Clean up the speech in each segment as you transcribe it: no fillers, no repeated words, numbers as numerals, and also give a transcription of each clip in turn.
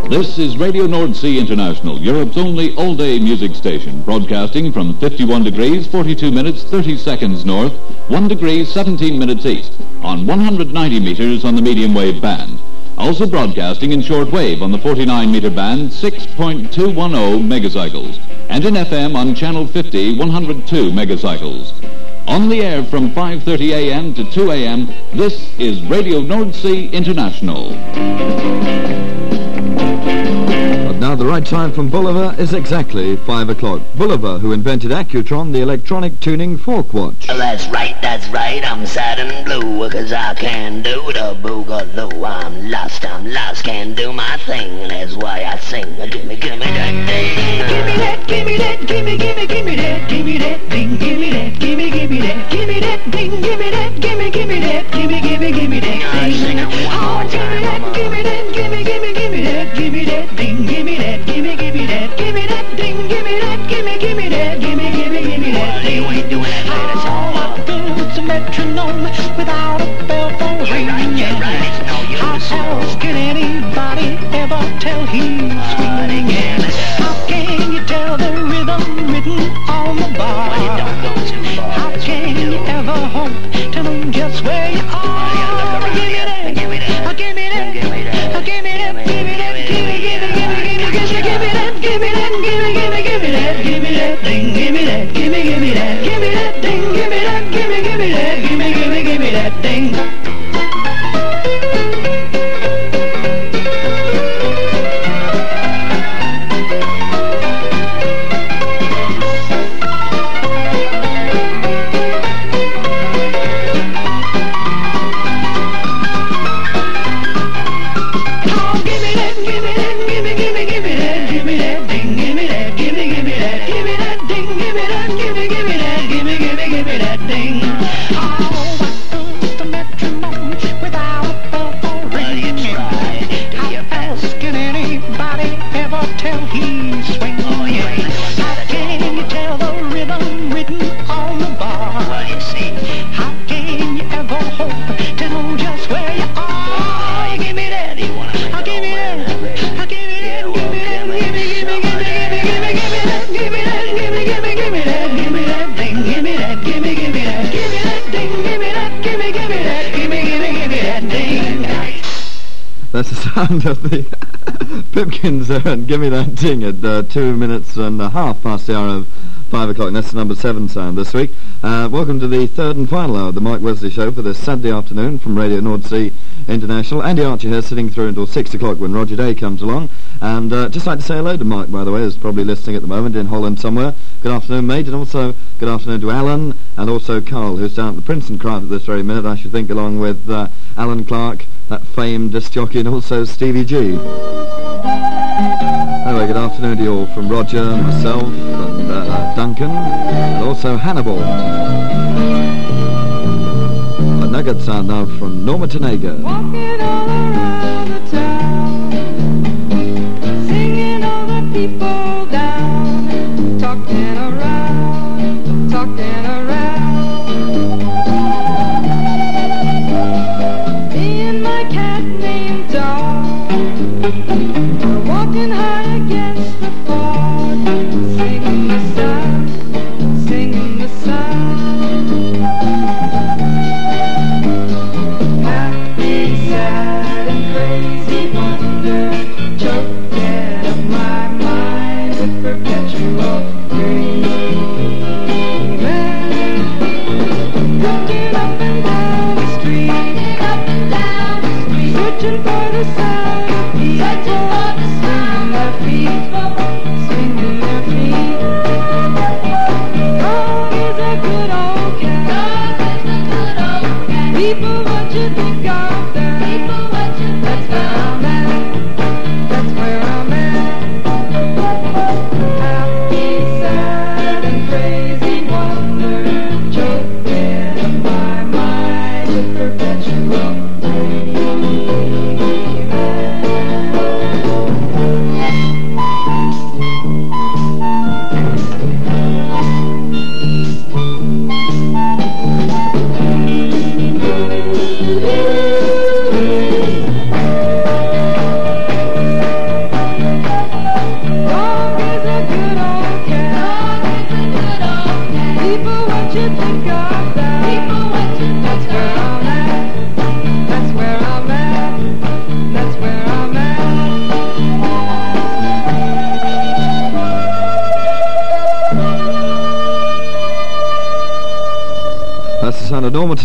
This is Radio Nordsee International, Europe's only all-day music station, broadcasting from 51 degrees, 42 minutes, 30 seconds north, 1 degree, 17 minutes east, on 190 meters on the medium wave band. Also broadcasting in short wave on the 49-meter band, 6.210 megacycles, and in FM on channel 50, 102 megacycles. On the air from 5:30 a.m. to 2 a.m., this is Radio Nordsee International. But now the right time from Bolivar is exactly 5 o'clock. Bolivar, who invented Accutron, the electronic tuning fork watch. That's right, I'm sad and blue, 'cause I can't do the boogaloo. I'm lost, can't do my thing, that's why I sing. Gimme that thing. Gimme that, gimme that, gimme that, gimme that thing, gimme that, gimme that, gimme that thing, gimme that, gimme that, gimme that thing. Oh, gimme that, gimme that, gimme that, gimme that thing, gimme that, gimme that, gimme that thing, gimme that, gimme that, gimme that thing. You ain't doing that later, so all I do is a metronome without a bell for ringing. How else can anybody ever tell he's swinging? How can you tell the rhythm written on the bar? How can you ever hope to know just where you are? Give me that, give me that, give me that, give me that, give me that, give me that, give me that, give me that, give me that thing, give me that, give me that, give me that thing, give me that, give me that, give me that thing. That's the sound of the Pipkins and Gimme That Ting at 2 minutes and a half past the hour of 5 o'clock. And that's the number 7 sound this week. Welcome to the third and final hour of the Mike Wesley Show for this Saturday afternoon from Radio Nordsee International. Andy Archer here, sitting through until 6 o'clock when Roger Day comes along. And just like to say hello to Mike, by the way, who's probably listening at the moment in Holland somewhere. Good afternoon, mate, and also good afternoon to Alan and also Carl, who's down at the Princeton Craft at this very minute, I should think, along with Alan Clark, that famed disc jockey, and also Stevie G. Anyway, good afternoon to you all from Roger, myself, and Duncan, and also Hannibal. A nugget sound now from Norma Tanega. Walking all around the town, singing all the people down, talking around, talking around. Me and my cat named Dog, we're walking high against the fog, singing the sound, singing the sound. Happy, sad, and crazy wonder, choked out of my mind with perpetual dreaming. Looking up and down the street, searching for the sound of people, swinging their feet, swinging their feet. Dog is a good old cat. People, what you think of them? That's where I'm at. That's where I'm at. Happy, sad, and crazy wonder, choked out of my mind with perpetual dreaming.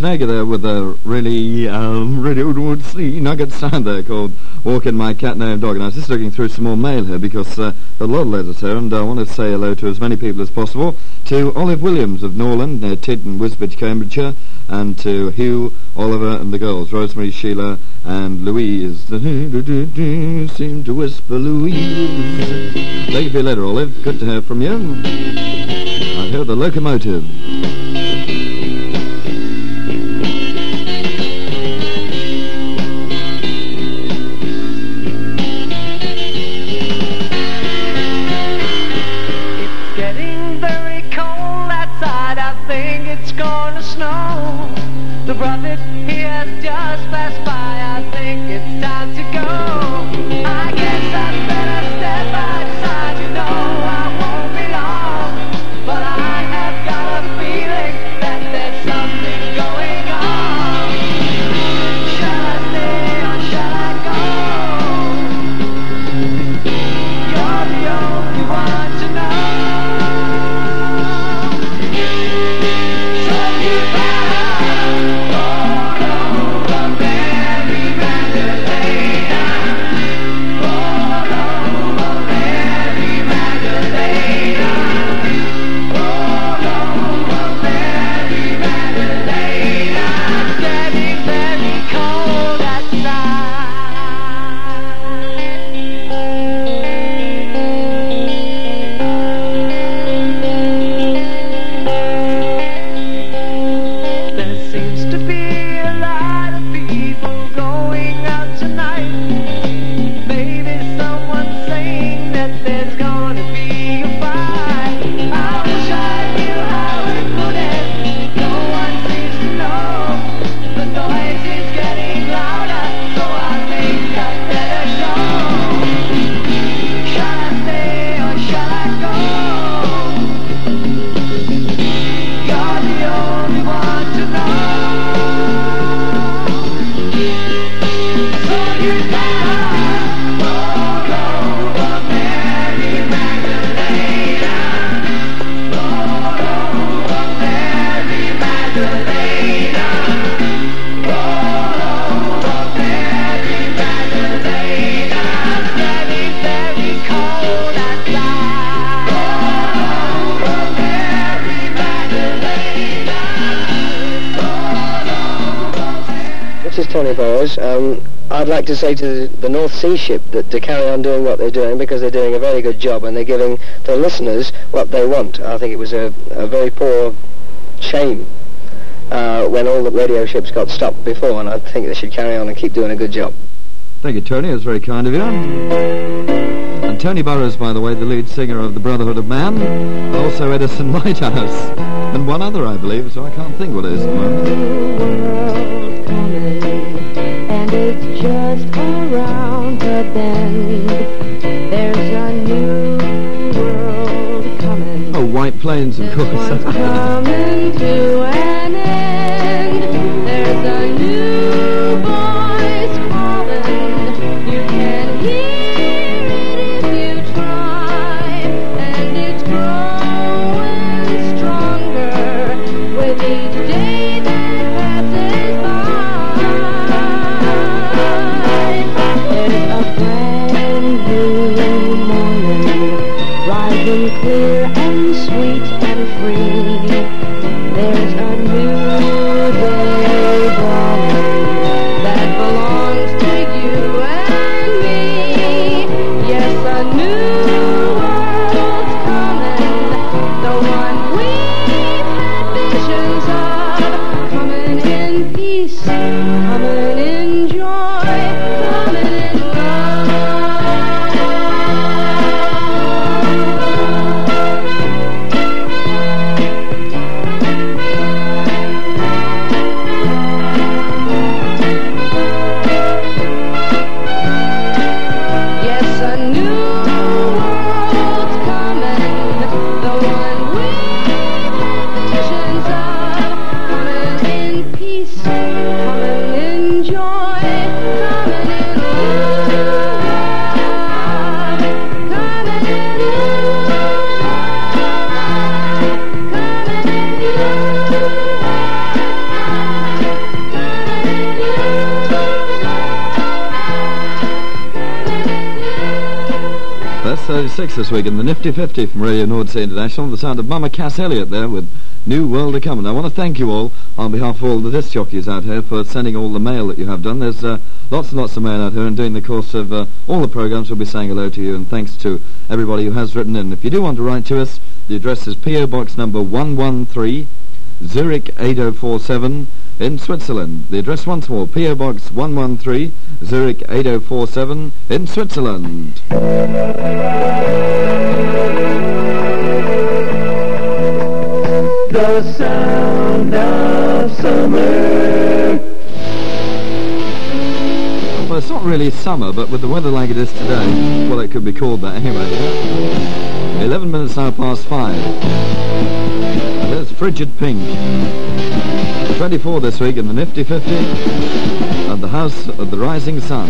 Schwarzenegger there with a really nugget sound there called Walking My Cat Named Dog. And I was just looking through some more mail here because got a lot of letters here, and I want to say hello to as many people as possible. To Olive Williams of Norland, near Tidden, Wisbech, Cambridgeshire, and to Hugh, Oliver and the girls, Rosemary, Sheila and Louise. Seem to whisper Louise. Thank you for your letter, Olive. Good to hear from you. I hear the locomotive. It's getting very cold outside. I think it's gonna snow. The prophet, he has just passed by. I think it's time to go. I guess I better step outside. You know I won't be long, but I have got a feeling that there's something going on. Shall I stay or shall I go? You're the only one to know. So you better roll over Mary Magdalena. Roll over Mary Magdalena. Roll over Mary Magdalena. It's getting very cold outside. There seems to be a lot of people going out tonight. Maybe someone's saying that there's gonna be a fight. I wish I knew how it would end. No one seems to know. The noise is getting louder, so I think I'd better go. Shall I stay or shall I go? You're the only one to know. So you better roll over Mary Magdalena. Roll over Mary Magdalena. Roll over Mary Magdalena. It's getting very cold outside. Roll over Mary Magdalena. Roll over Mary. This is Tony Burrows. I'd like to say to the North Sea ship that to carry on doing what they're doing, because they're doing a very good job and they're giving the listeners what they want. I think it was a very poor shame when all the radio ships got stopped before, and I think they should carry on and keep doing a good job. Thank you, Tony. That's very kind of you. And Tony Burrows, by the way, the lead singer of the Brotherhood of Man, also Edison Lighthouse, and one other, I believe, so I can't think what it is at the moment. World coming, and it's just around the bend. There's a new world coming. Oh, White Plains, of This course. one's coming to an end. There's a new voice calling. You can hear it if you try, and it's growing stronger with each day that passes by. There's a brand new morning, rising clear and sweet and free. There's a new day dawning that belongs to you and me. Yes, a new world's coming, the one we've had visions of, coming in peace, coming in joy, coming in love. 6:36 this week in the Nifty 50 from Radio Nordsea International. The sound of Mama Cass Elliot there with New World to Come. And I want to thank you all on behalf of all the disc jockeys out here for sending all the mail that you have done. There's lots and lots of mail out here, and during the course of all the programmes we'll be saying hello to you, and thanks to everybody who has written in. If you do want to write to us, the address is P.O. Box number 113, Zurich 8047 in Switzerland. The address once more, P.O. Box 113, Zurich 8047 in Switzerland. The sound of summer. Well, it's not really summer, but with the weather like it is today, well, it could be called that anyway. 11 minutes now past 5. And there's Frigid Pink. 24 this week in the Nifty 50 at the House of the Rising Sun.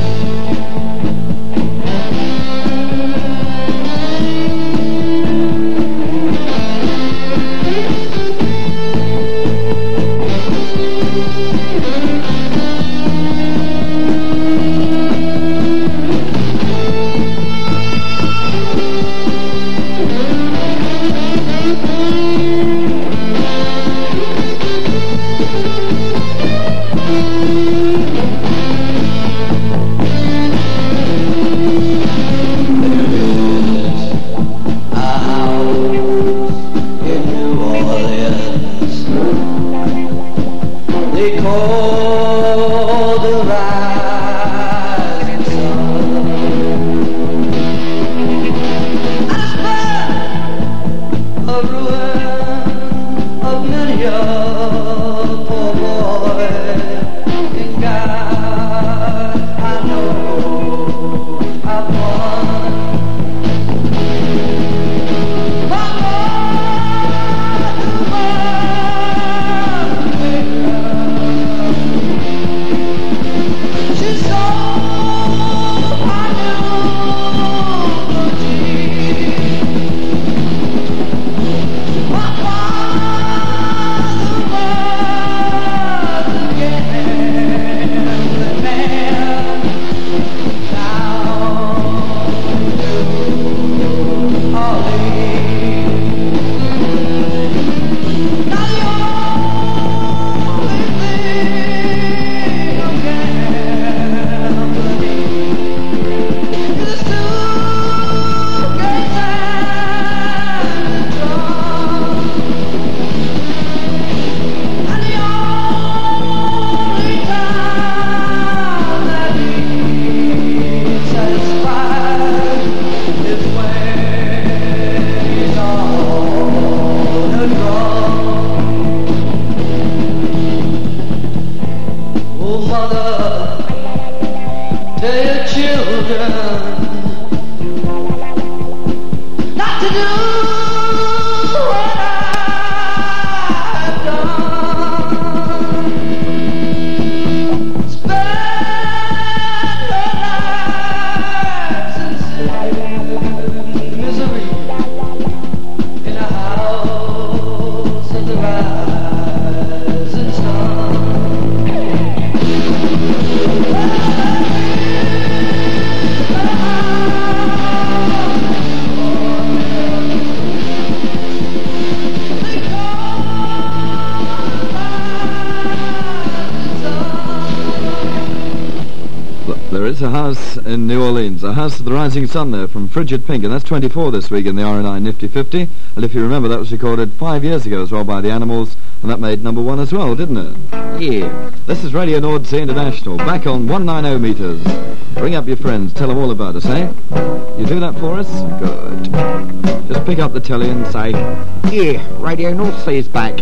A house in New Orleans, a House of the Rising Sun there from Frigid Pink, and that's 24 this week in the R&I Nifty 50. And if you remember, that was recorded 5 years ago as well by the Animals, and that made number 1 as well, didn't it? Yeah. This is Radio Nordsea International, back on 190 meters. Bring up your friends, tell them all about us, eh? You do that for us? Good. Just pick up the telly and say, yeah, Radio Nordsea is back.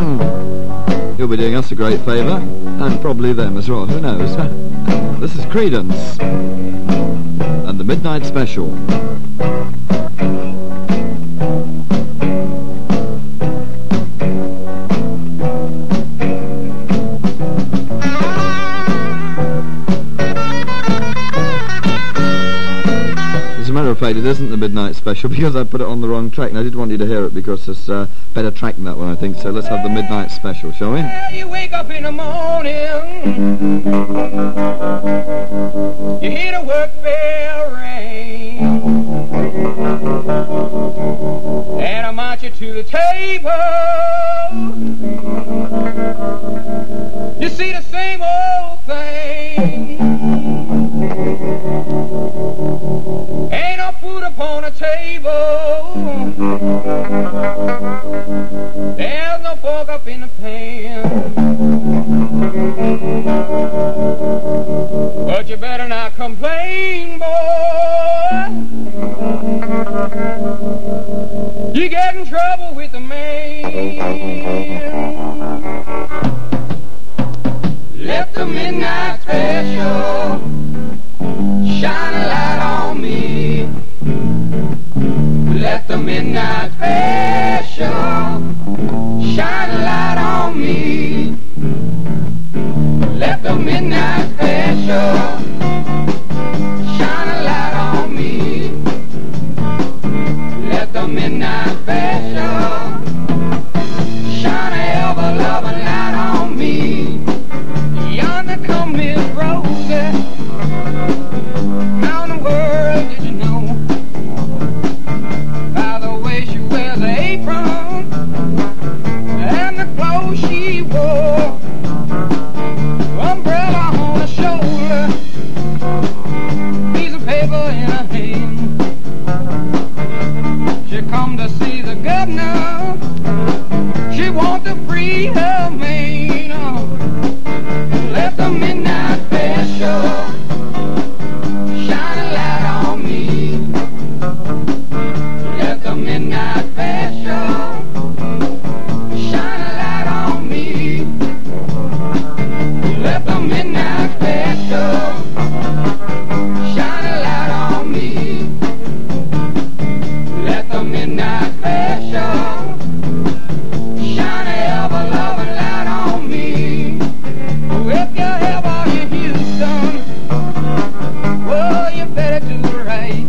You'll be doing us a great favour, and probably them as well, who knows? This is Creedence and the Midnight Special. As a matter of fact, it isn't the Midnight Special because I put it on the wrong track, and I did want you to hear it because it's a better track than that one, I think. So let's have the Midnight Special, shall we? Well, you wake up in the morning, you hear the work bell ring. And I march you to the table. You see the same old thing. Ain't no food upon the table. There's no fork up in the pan. But you better not complain, boy. You get in trouble with the man. Let the midnight special shine a light on me. Let the midnight special shine a light on me. Let the midnight special shine a light on me. Let the midnight special shine a ever-loving light on me. Yonder come Miss Rosie. How in the world did you know? By the way she wears the apron and the clothes she wore. Umbrella on her shoulder, piece of paper in her hand. She come to see the governor. She want to free her man. Let the midnight special shine a light on me. Let the midnight special shine a light on me. Let the midnight special shine a light on me. Let the midnight special shine a ever-loving light on me. If you're ever in Houston, well, you better do right.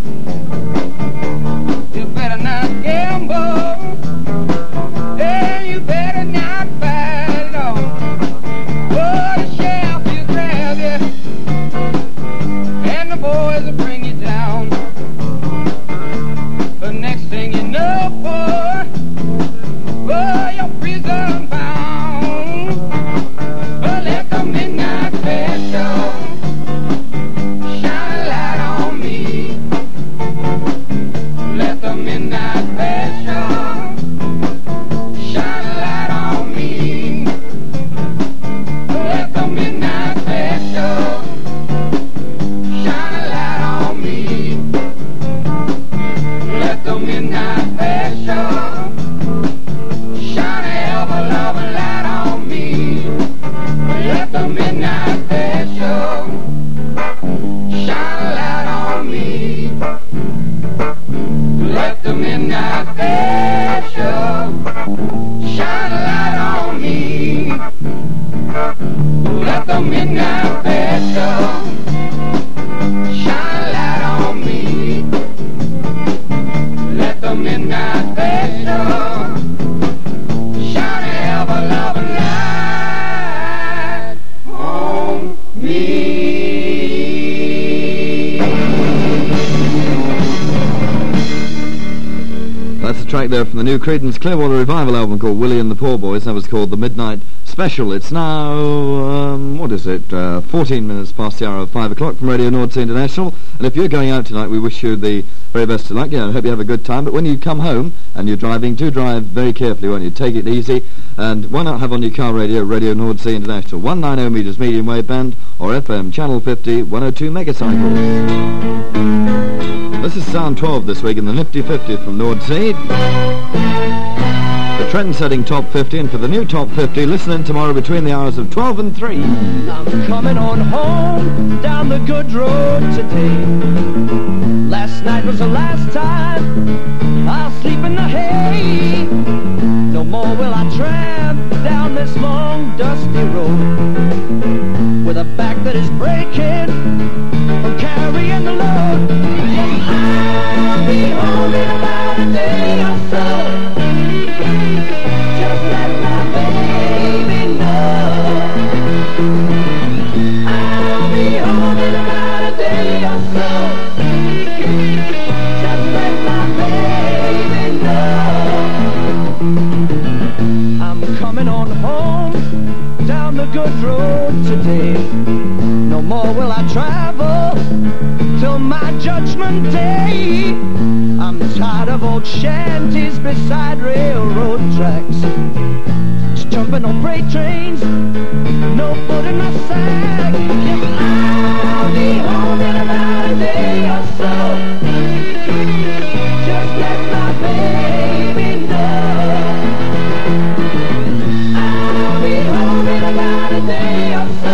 You better not gamble, and you better not fight, no. Oh, the sheriff will grab you, and the boys will bring you down. The next thing you know, boy, oh, you're prison bound. But let the midnight special shine a light on me. Let the midnight special shine a light on me. Let the midnight special shine a light on me. Let the midnight special shine a ever-loving light on me. Let the midnight special shine a light on me. Let the midnight special shine a light on me. Let the midnight special shine a light on me. Let the midnight special shine a ever-loving light on me. That's a track there from the new Creedence Clearwater Revival album called Willie and the Poor Boys. That was called The Midnight Special. It's now, 14 minutes past the hour of 5 o'clock from Radio Nordsee International. And if you're going out tonight, we wish you the very best of luck. I hope you have a good time. But when you come home and you're driving, do drive very carefully, won't you? Take it easy. And why not have on your car radio, Radio Nordsee International, 190 metres medium wave band, or FM channel 50, 102 megacycles. This is Sound 12 this week in the Nifty 50 from Nordsee. The trend-setting Top 50, and for the new Top 50, listen in tomorrow between the hours of 12 and 3. I'm coming on home down the good road today. Last night was the last time I'll sleep in the hay. No more will I tramp down this long dusty road with a back that is breaking from carrying the load. I'll be home in about a day or so. Just let my baby know. I'll be home in about a day or so. Just my judgment day. I'm tired of old shanties beside railroad tracks, jumping on freight trains, no food in my sack. Yes, I'll be home in about a day or so. Just let my baby know. I'll be home in about a day or so.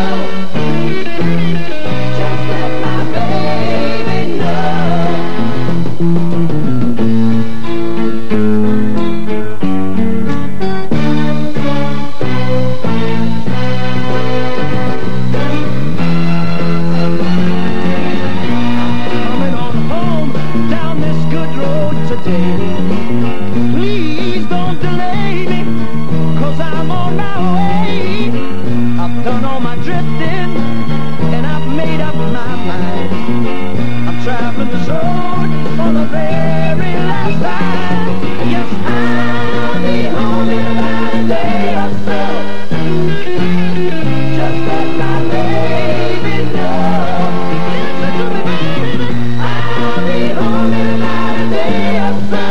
Just let my baby know. Please don't delay me, 'cause I'm on my way. I've done all my drifting, and I've made up my mind. I'm traveling this road for the very last time. Yes, I'll be home in about a day or so. Just let my baby know. Listen to me, baby. I'll be home in about a day or so.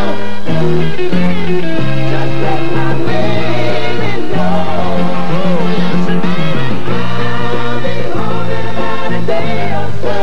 Just let my baby know. Listen, baby. I'll be home in about a day or so.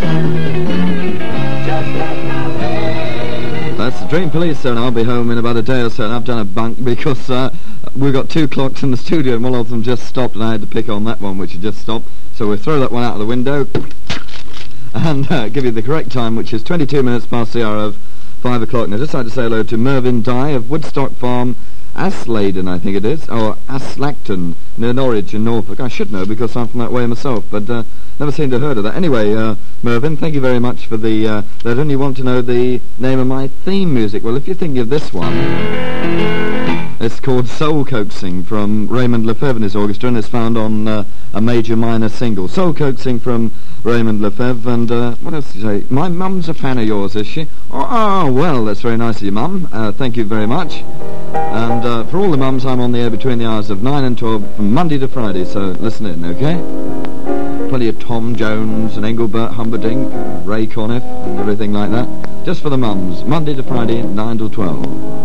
Just let my baby know. That's the Dream Police, and I'll be home in about a day or so. And I've done a bunk because we've got two clocks in the studio, and one of them just stopped, and I had to pick on that one, which had just stopped. So we'll throw that one out of the window and give you the correct time, which is 22 minutes past the hour of 5 o'clock. Now, just like to say hello to Mervyn Dye of Woodstock Farm, Asladen, I think it is, or Aslacton, near Norwich in Norfolk. I should know because I'm from that way myself, but never seemed to have heard of that. Anyway, Mervyn, thank you very much for the letter, and you want to know the name of my theme music. Well, if you're thinking of this one, it's called Soul Coaxing from Raymond Lefebvre and his orchestra, and it's found on a major minor single. Soul Coaxing from Raymond Lefebvre, and what else did you say? My mum's a fan of yours, is she? Oh, well, that's very nice of you, Mum. Thank you very much. And for all the mums, I'm on the air between the hours of 9 and 12 from Monday to Friday, so listen in, okay? Plenty of Tom Jones and Engelbert Humperdinck, and Ray Conniff, and everything like that. Just for the mums, Monday to Friday, 9 till 12.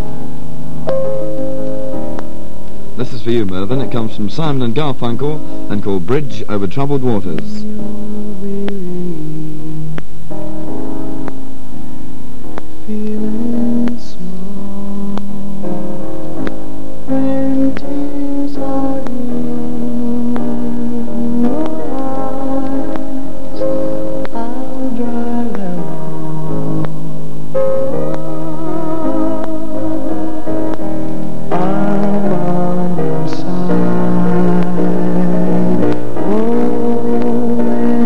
This is for you, Mervyn. It comes from Simon and Garfunkel and called Bridge Over Troubled Waters. Feeling small when tears are in your eyes, I'll dry them all. I'm on your side. Oh, when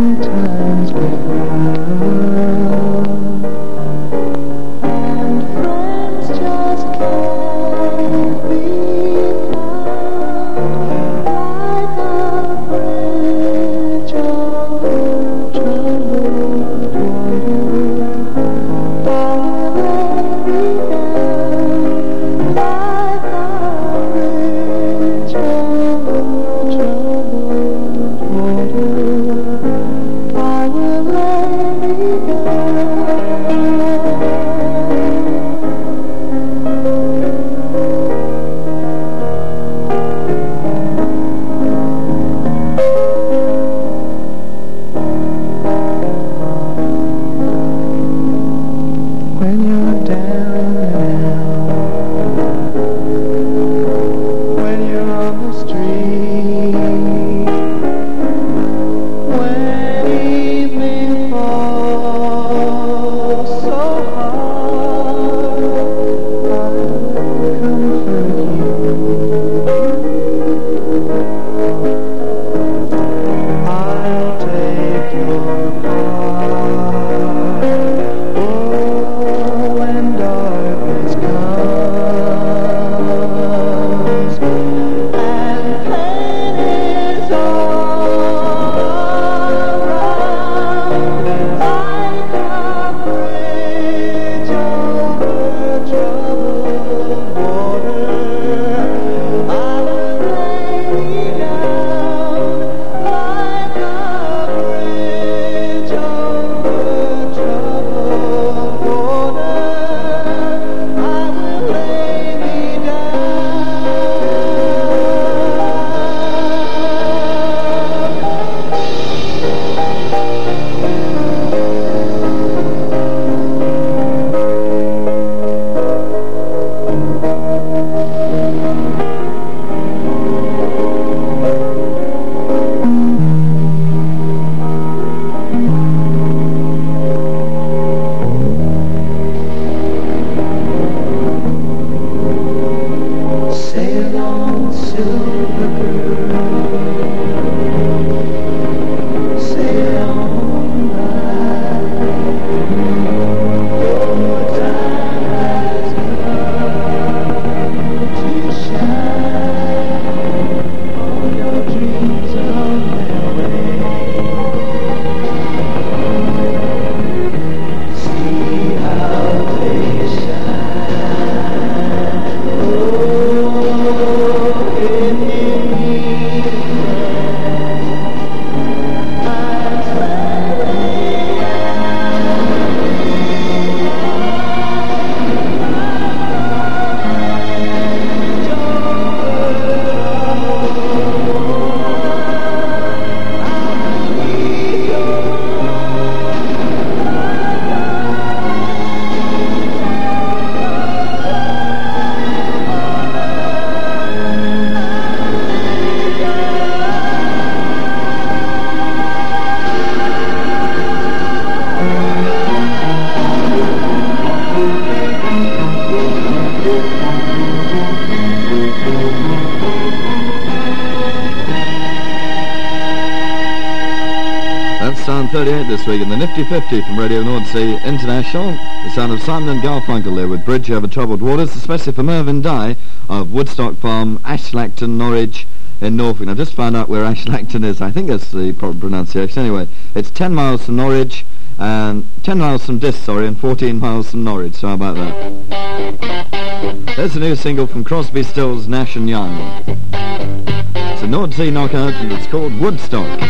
138 this week in the Nifty 50 from Radio Nordsea International. The sound of Simon and Garfunkel there with Bridge Over Troubled Waters, especially for Mervyn Dye of Woodstock Farm, Ashlacton, Norwich in Norfolk. Now, I just found out where Ashlacton is. I think that's the proper pronunciation. Anyway, it's 10 miles from Norwich, and 10 miles from Diss, and 14 miles from Norwich. So how about that? There's a new single from Crosby, Stills, Nash and Young. It's a North Sea knockout, and it's called Woodstock.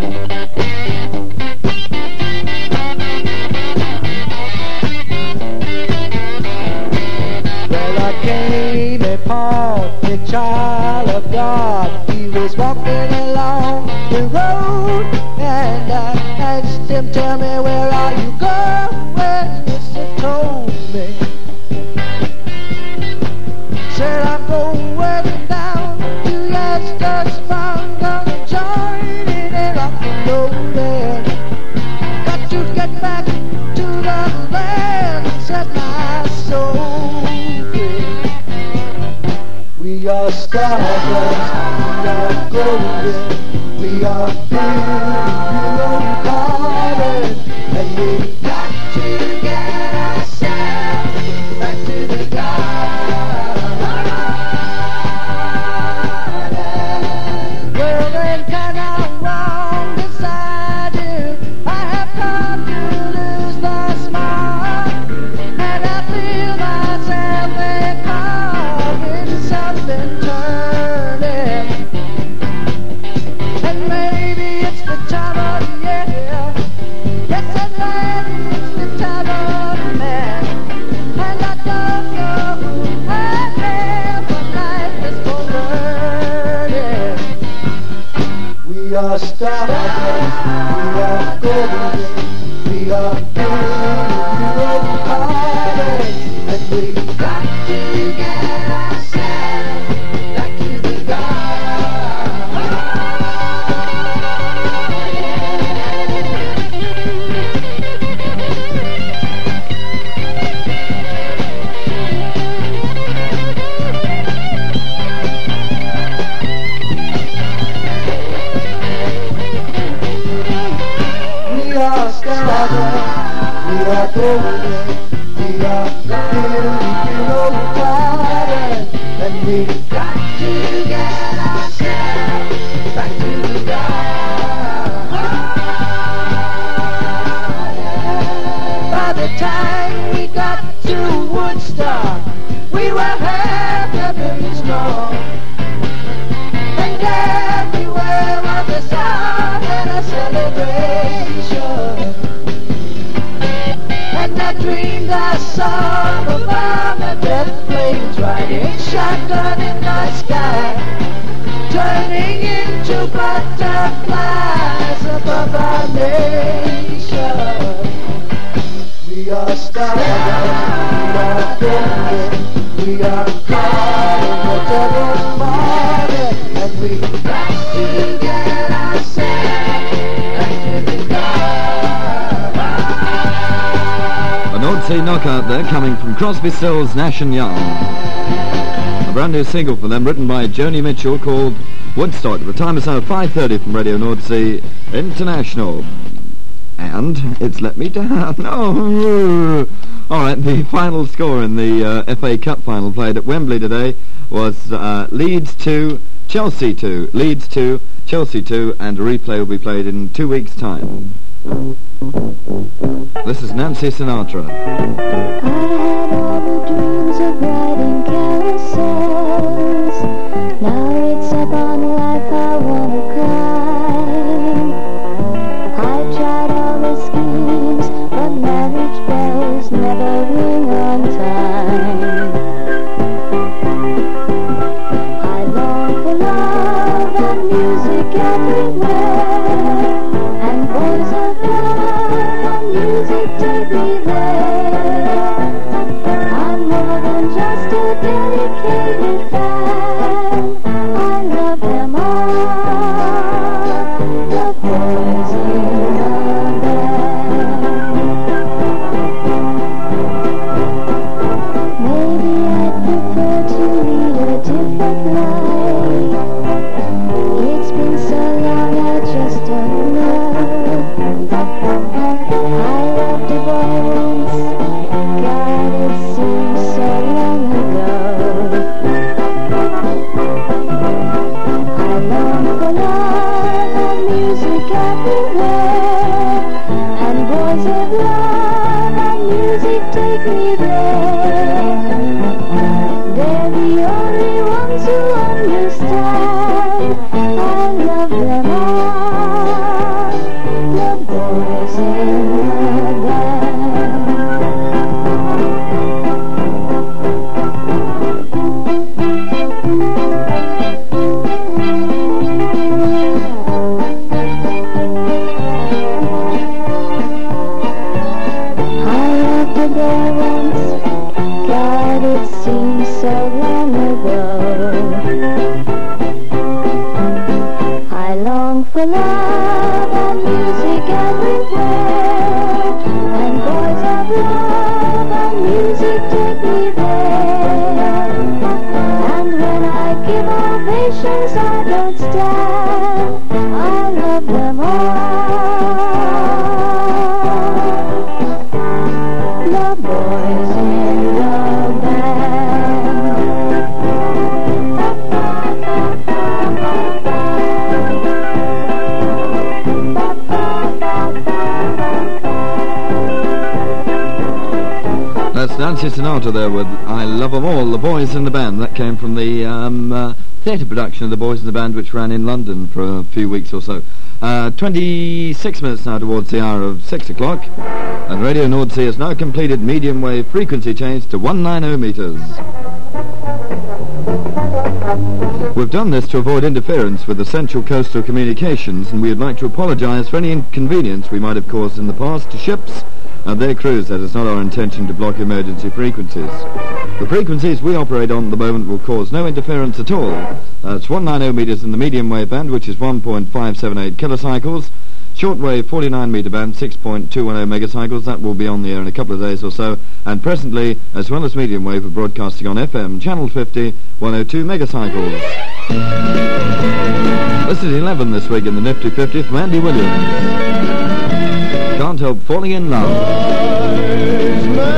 Well, I came upon a child of God. He was walking along the road, and I asked him, tell me, where are you going? He told me. Said, I'm going down to Leicester's Farm, gonna join in a rock and roll band. Got to get back to the land, said my soul. We are stardust, we are golden, we are pure garden, and we got to get ourselves back to the garden. Well, then kind of wrong decided I have come to lose the smile, and I feel myself becoming something turning. And maybe it's the time of year. Yes, and maybe it's the time of man. And I don't know who I am, but life is for learning. We are stardust, we are golden, we are pure hearted, and we got to get ourselves back to the We are stardust, we are golden, we are pure hearted, and we got to get ourselves back to the garden. By the time we got to Woodstock, we were heavily strong, and everywhere was the sound and a celebration. And I dreamed I saw the bomb and death flames riding shotgun in the sky, turning into butterflies above our nation. We are stardust, we are golden, we are caught in the devil's morning, and we got to get ourselves back to the garden. A North Sea knockout there, coming from Crosby, Stills, Nash and Young. A brand new single for them, written by Joni Mitchell, called Woodstock. The time is now 5:30 from Radio Nordsea International. And it's let me down. Oh. All right, the final score in the FA Cup final played at Wembley today was Leeds 2, Chelsea 2. Leeds 2, Chelsea 2, and a replay will be played in 2 weeks' time. This is Nancy Sinatra. I had all the dreams of riding carousels. Now it's up on life I wanna climb. I tried all the schemes, but marriage bells never ring on time. I long for love and music everywhere, and boys of love and music take me there. I'm more than just a dedicated fan. I love them all, the boys in the band. Maybe I'd prefer to lead a different life. It's been so long I just don't know. were there once. God, it seems so long ago. I long for love and music everywhere, and boys of love and music take me there. And when I give ovations I don't stand, I love them all. The boys in the band. That's Nancy Sinatra there with I Love 'Em All, The Boys in the Band. That came from the theatre production of The Boys in the Band, which ran in London for a few weeks or so. 26 minutes now towards the hour of 6 o'clock, and Radio North Sea has now completed medium wave frequency change to 190 metres. We've done this to avoid interference with essential coastal communications, and we would like to apologise for any inconvenience we might have caused in the past to ships and their crews. That is not our intention to block emergency frequencies. The frequencies we operate on at the moment will cause no interference at all. It's 190 metres in the medium wave band, which is 1.578 kilocycles. Shortwave 49 metre band, 6.210 megacycles. That will be on the air in a couple of days or so. And presently, as well as medium wave, we're broadcasting on FM, channel 50, 102 megacycles. This is 11 this week in the Nifty 50 from Andy Williams. Can't help falling in love.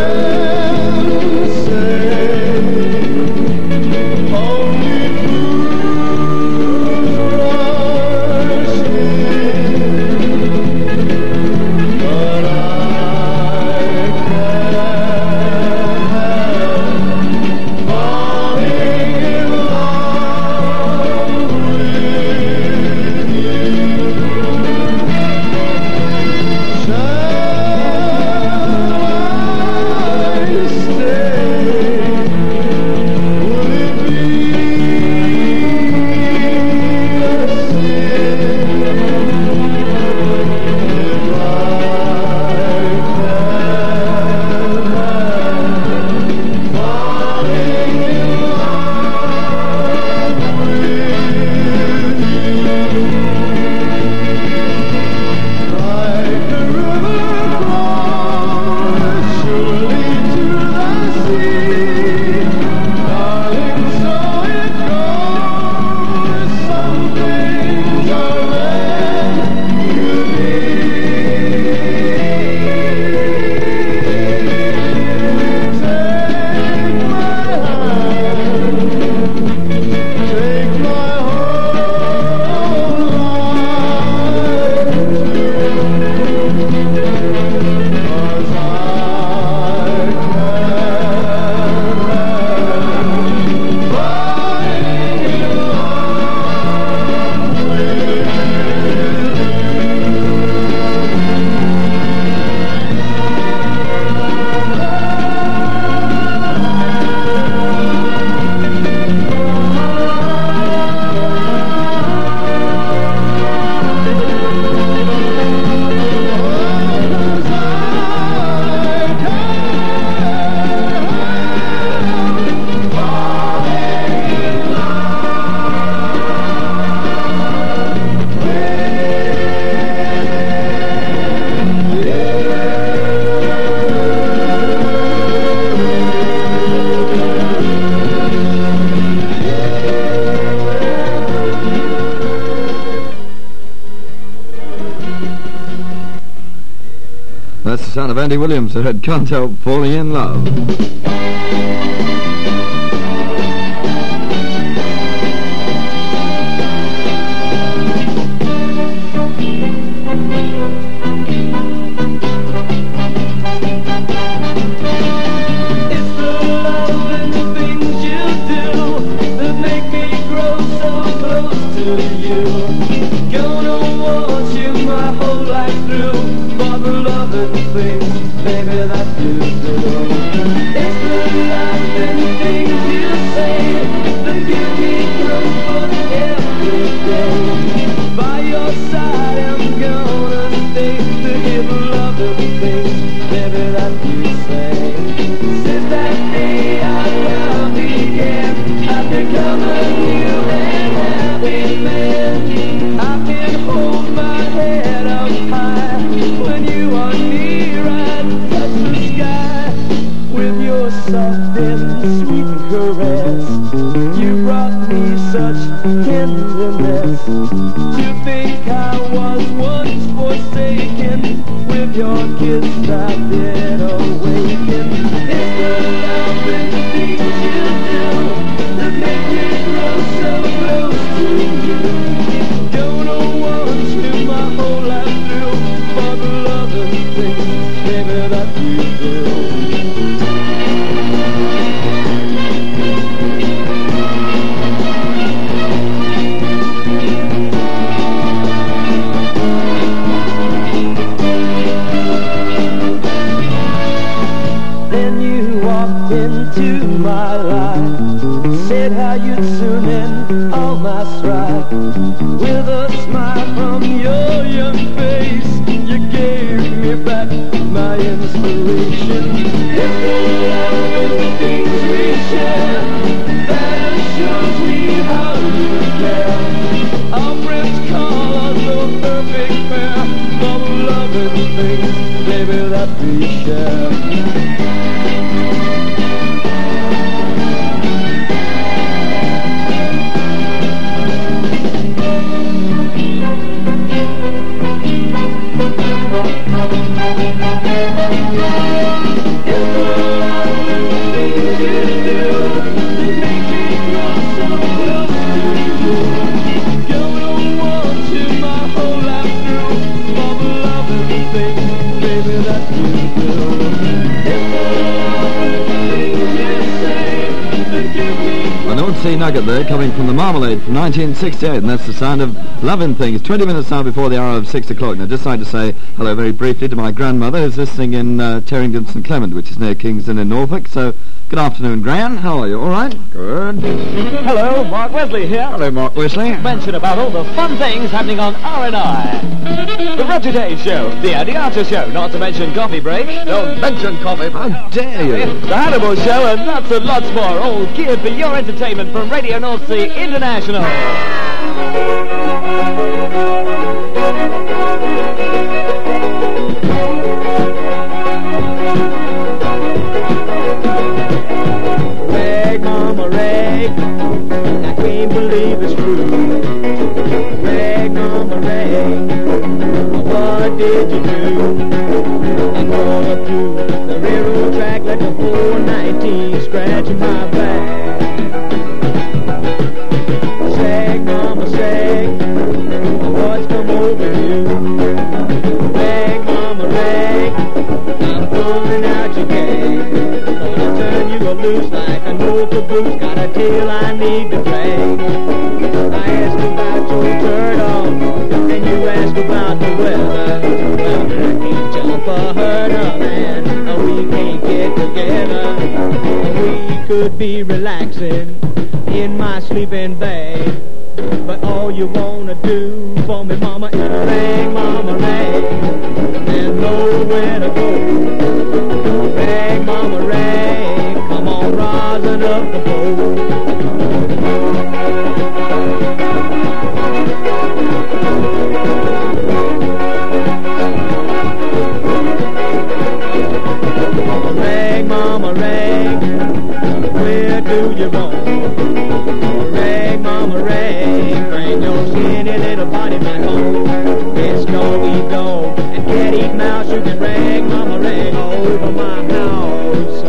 That's the sound of Andy Williams that had Can't Help Falling in Love. It's the love and the things you do that make me grow so close to you. Gonna want you my whole life through. For the love and things, baby, that you do. It's the love and the things you say that give me comfort every day. By your side I'm gonna stay to give love and things, baby, that you say. awaken. It's the loving things you do that make me grow so close to you. Don't know once in my whole life through for the loving things, baby, that we do. Then you walked into my life, said how you'd soon end all my strife. With a smile from your young face, you gave me back my inspiration. It's the love and the things we share that shows me how you care. Our friends call us the perfect pair for the loving things, baby, that we share. C Nugget there, coming from the Marmalade from 1968, and that's the sound of Lovin' Things. 20 minutes now before the hour of 6 o'clock. Now, I'd just like to say hello very briefly to my grandmother, who's listening in Terrington St Clement, which is near Kingston in Norfolk. So, good afternoon, Gran. How are you? All right? Good. Hello, Mark Wesley here. Hello, Mark Wesley. Mention about all the fun things happening on R&I. The Roger Day Show, the Andy Archer Show, not to mention Coffee Break. Don't mention coffee. How dare you? The Hannibal Show, and lots and lots more, all geared for your entertainment from Radio North Sea International. Rag, mama, rag, I can't believe it's true. Rag, mama, rag, what did you do? I drove up to the railroad track like a 419 scratching my back. Sag, mama, sag, what's come over you? Rag, mama, rag, I'm pulling out your gag. Gonna turn you loose like an old caboose, got a tail I need to drag. I asked about your turtle, and you asked about the weather. Well, I can't jump a hurdle, and we can't get together. We could be relaxing in my sleeping bag, but all you wanna do for me, mama, is rag, mama, rag. There's nowhere to go. Rag, mama, rag, come on, rosin up the boat. Rag, mama, rag, where do you roam? Rag, mama, rag, bring your skinny little body back home. It's dog eat dog and cat eat mouse. You can rag, mama, rag all over my house.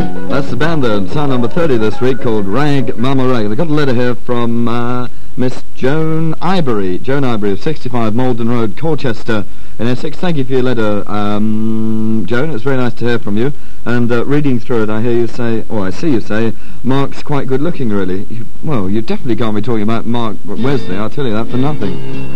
Sound number 30 this week, called Rag Mama Rag. I got a letter here from Miss Joan Ivory of 65 Malden Road, Colchester in Essex. Thank you for your letter, Joan. It's very nice to hear from you. And reading through it, I hear you say, or I see you say, Mark's quite good looking, really. You definitely can't be talking about Mark Wesley, I'll tell you that for nothing.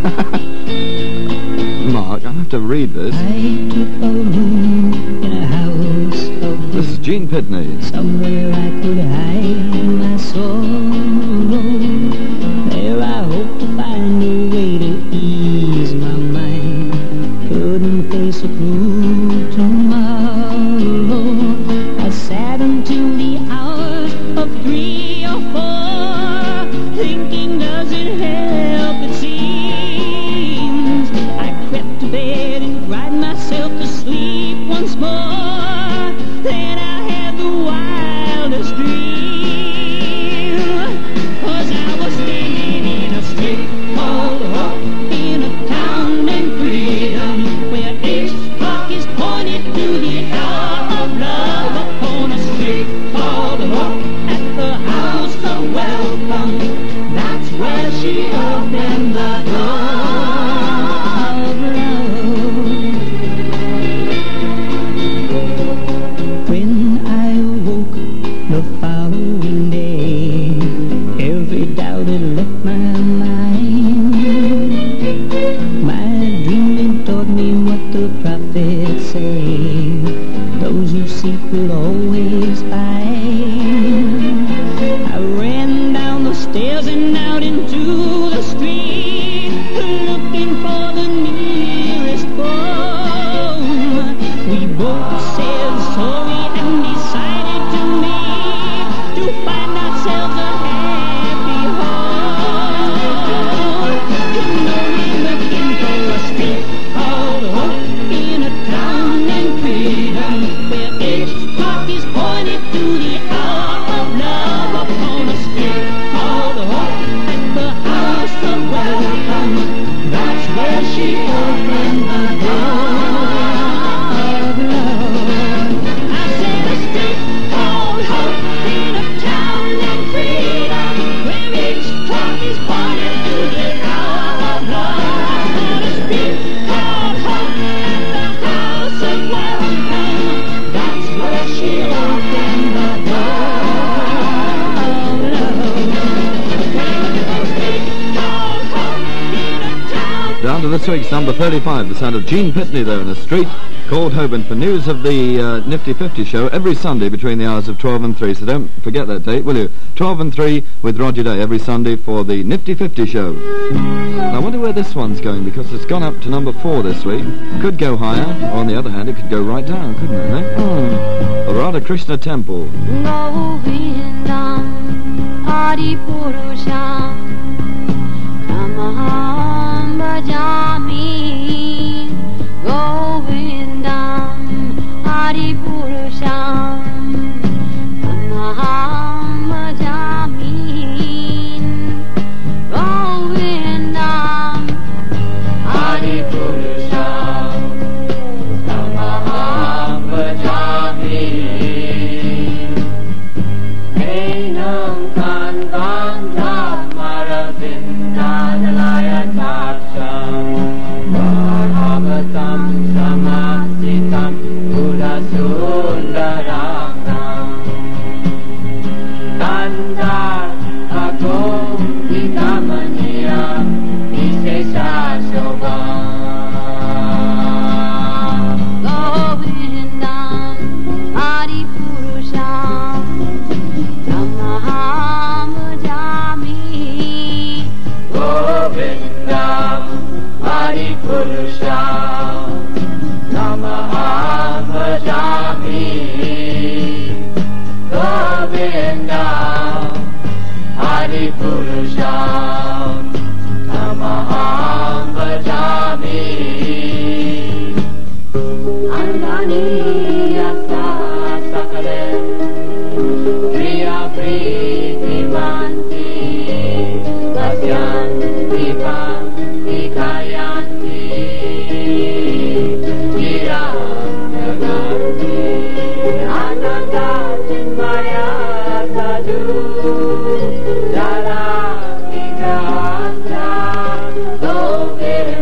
Mark, I'll have to read this. I took a room in a house of This is Gene Pitney. somewhere I could hide my sorrow. There I hope to find a way to ease my mind. Couldn't face a cruel tomorrow. I sat until the hours of 3 or 4, thinking, does it help? It seems I crept to bed and cried myself to sleep once more. Then I had the wildest dream, 'cause I was standing in a street called Hope, in a town named Freedom, where each clock is pointed to the hour of love. Upon a street called Hope, at the house of welcome, that's where she opened the door of love. When I awoke the following day, every doubt had left my mind. My dreaming taught me what the prophets say, those who seek will always find. I ran down the stairs and out into the street, looking for the nearest phone. We both said sorry and decided to meet, to find ourselves a happy home. You know we're looking for a street called Hope, in a town named Freedom, where each clock is pointed to the hour of love. Upon a street called Hope, at the house of welcome, that's where she opened the door of love. I said a street called Hope, in a town named Freedom, where each clock is pointed to the hour of love. On a street called Hope, at the house of welcome, that's where she opened the door of love. A street called Hope, in a town. Down to this week's number 35, the sound of Gene Pitney there in a street called Hope. And for news of the Nifty 50 show every Sunday between the hours of 12 and 3, so don't forget that date, will you? 12 and 3 with Roger Day every Sunday for the Nifty 50 show. Now, I wonder where this one's going, because it's gone up to number 4 this week. Could go higher, or on the other hand, it could go right down, couldn't it? Eh? The Radha Krishna Temple. Govindam Adipurusham Namaham Bhajami. Govindam Adipurusham Namaham Bhajami. Govindam Adipurusham Namaham Bhajami. Enam Kanvanta Maravindanalaya Tapsham Bharavatam Samasitam Udasundaranam Kandar Agom Vikamaniya Visesha Shobham. Govindam Adipurusham Namaham Bhajami. Govindam Adipurusham Namaham Bhajami. Govindam Adipurusham Namaham Bhajami. Andani Asa Sakale Priya Priti Manti Vasyanti Panti Kayanti.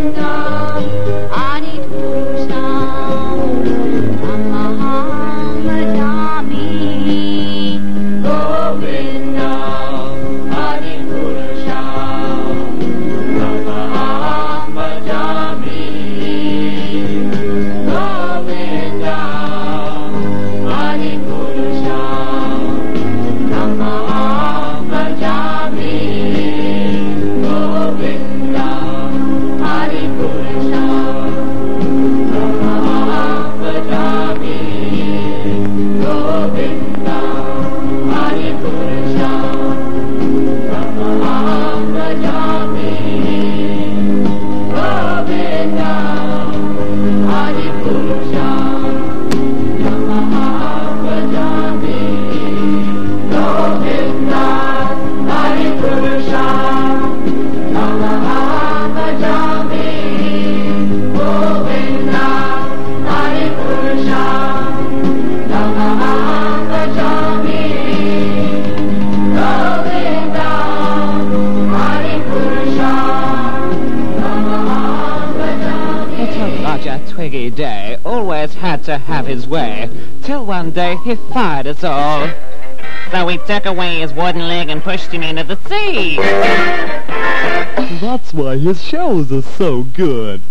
Twiggy Day always had to have his way, till one day he fired us all. So he took away his wooden leg and pushed him into the sea. That's why his shows are so good.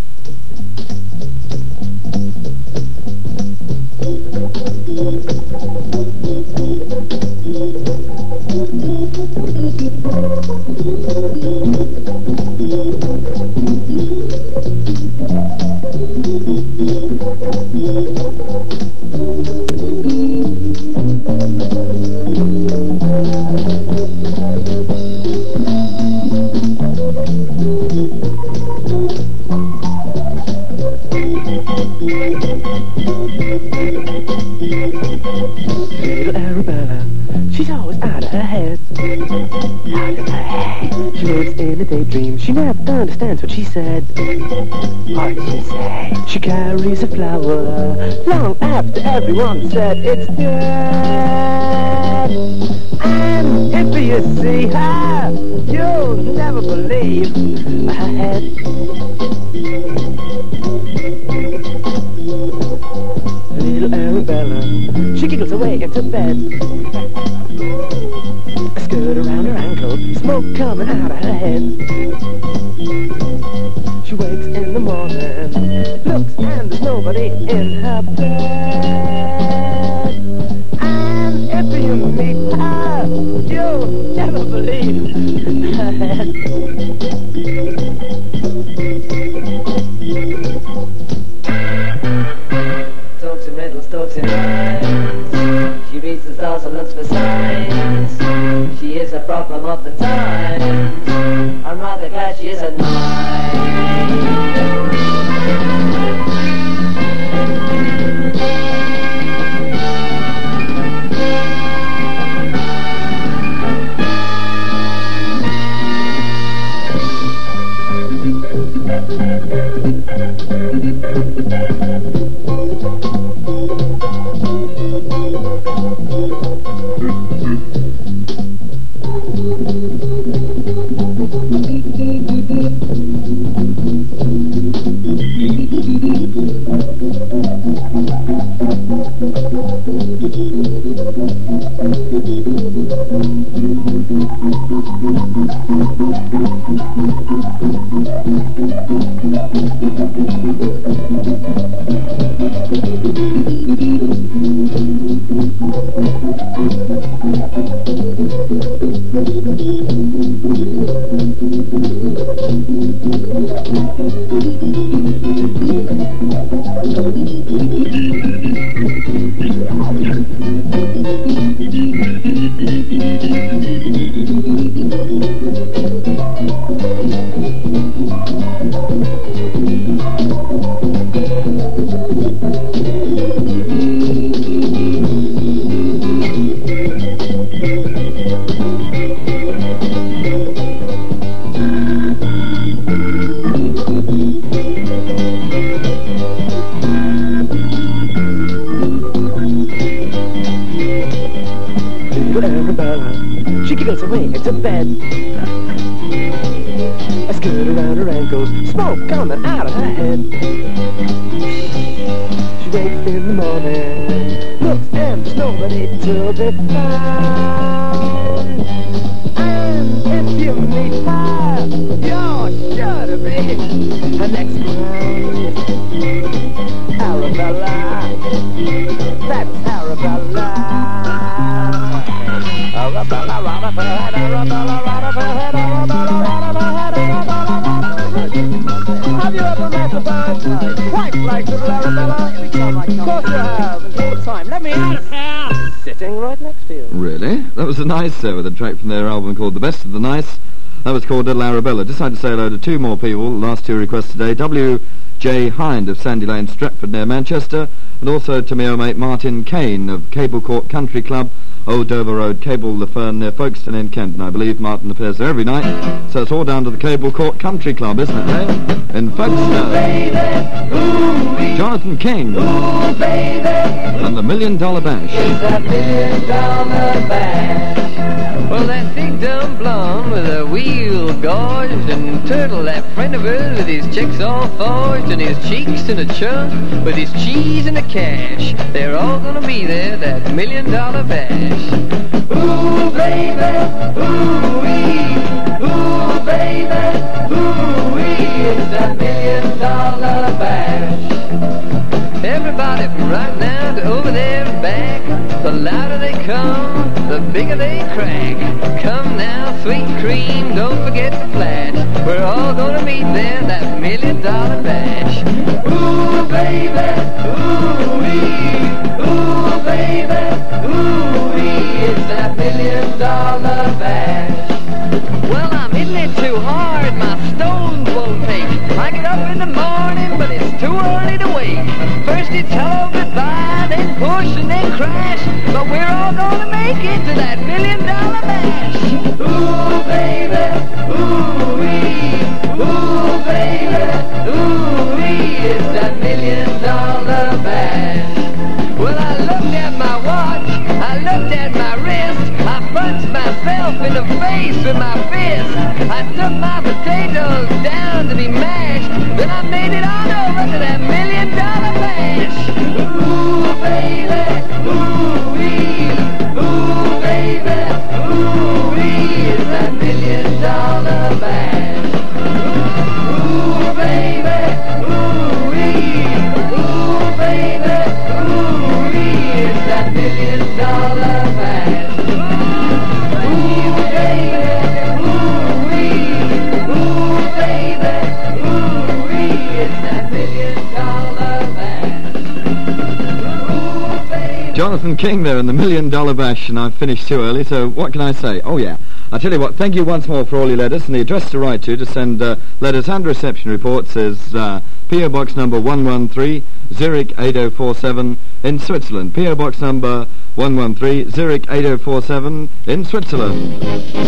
Little Arabella, she's always out of her head. Out of her head. She lives in a daydream, she never understands what she said. What did she say? She carries a flower long after everyone said it's dead. And if you see her, you'll never believe her head. Little Arabella, she giggles away into bed. A skirt around her ankle, smoke coming out of her head. She wakes in the morning, looks and there's nobody in her bed. And if you meet her, you'll never believe her head. Stokes and lines. She reads the stars and looks for signs. She is a problem of the times. I'm rather glad she isn't out of her head. She wakes in the morning, looks and there's nobody to be found. And if you meet her, you're sure to be her next round. Arabella, that's Arabella. Arabella, right up her head, Arabella, right up her head, Arabella, right up her head, Arabella, right up her head. Have you ever met a bird quite like little Arabella? Of course you have, and all the time. Let me out of here! Sitting right next to you. Really? That was a nice with a track from their album called The Best of the Nice. That was called Little Arabella. Just like to say hello to two more people. Last two requests today. W.J. Hind of Sandy Lane, Stratford near Manchester, and also to my old mate Martin Kane of Cable Court Country Club, Old Dover Road, Cable Le Fern near Folkestone in Kent. And I believe Martin appears there every night. So it's all down to the Cable Court Country Club, isn't it, eh? In Folkestone. Jonathan King and the $1 Million Bash. It's that $1 Million Bash. Well, that thick dumb blonde with a wheel gorged and turtle, that friend of hers with his checks all forged and his cheeks in a chunk with his cheese and a cash. They're all gonna be there, that $1 Million Bash. Ooh, baby, ooh-wee, ooh, baby, ooh-wee, it's that $1 Million Bash. Everybody from right now to over there and back, the louder they come, the bigger they crack. Come now, sweet cream, don't forget the flash. We're all gonna meet there, that $1 Million Bash. Ooh, baby, ooh-wee, ooh, baby, ooh-wee, it's that $1 Million Bash. Well, I'm hitting it too hard, my stones won't take. I get up in the morning, but it's too early to wake. First it's hello, goodbye, then push and then crash. But we're all gonna make it to that $1 Million Bash. Ooh, baby, ooh-wee, ooh, baby, ooh-wee, it's that $1 Million Bash. Well, I looked at my watch, I looked at my wrist, I punched myself in the face with my fist. I took my potatoes down to be mashed, then I made it on over to that $1 Million Bash. Ooh, baby, ooh-wee, ooh, baby, ooh-wee, it's that $1 Million Bash. Ooh, baby, ooh-wee, ooh, baby, ooh-wee, it's that $1 Million Bash. Ooh, baby, ooh-wee, ooh, baby, ooh-wee, it's that $1 Million Bash. Jonathan King there in the $1 Million Bash, and I've finished too early, so what can I say? Oh yeah, I'll tell you what, thank you once more for all your letters, and the address to write to send letters and reception reports is P.O. Box number 113, Zurich 8047 in Switzerland. P.O. Box number 113, Zurich 8047 in Switzerland.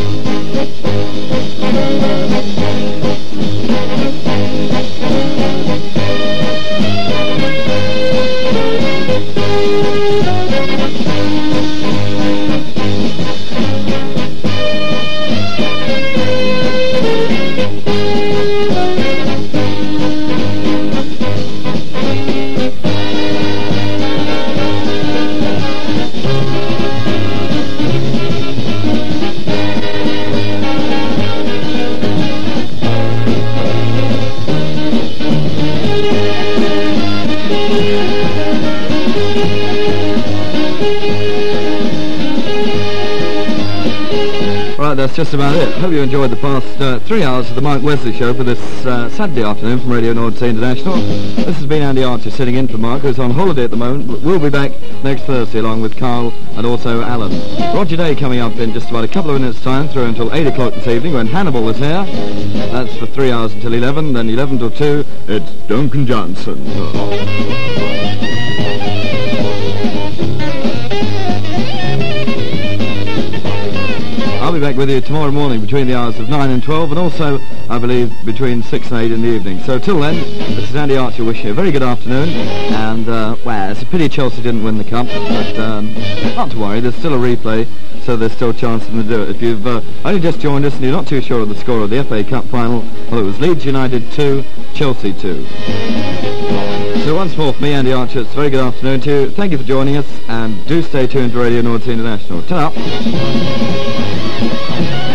Right, that's just about it. Hope you enjoyed the past 3 hours of the Mike Wesley Show for this Saturday afternoon from Radio North Sea International. This has been Andy Archer sitting in for Mark, who's on holiday at the moment, but we'll be back next Thursday along with Carl and also Alan. Roger Day coming up in just about a couple of minutes' time through until 8 o'clock this evening when Hannibal is here. That's for 3 hours until 11, then 11 till 2, it's Duncan Johnson. I'll be back back with you tomorrow morning between the hours of 9 and 12, and also, I believe, between 6 and 8 in the evening. So till then, this is Andy Archer wishing you a very good afternoon, and, well, it's a pity Chelsea didn't win the cup, but not to worry, there's still a replay, so there's still a chance for them to do it. If you've only just joined us and you're not too sure of the score of the FA Cup final, well, it was Leeds United 2, Chelsea 2. So once more for me, Andy Archer, it's a very good afternoon to you. Thank you for joining us, and do stay tuned to Radio North Sea International. Ta-ra!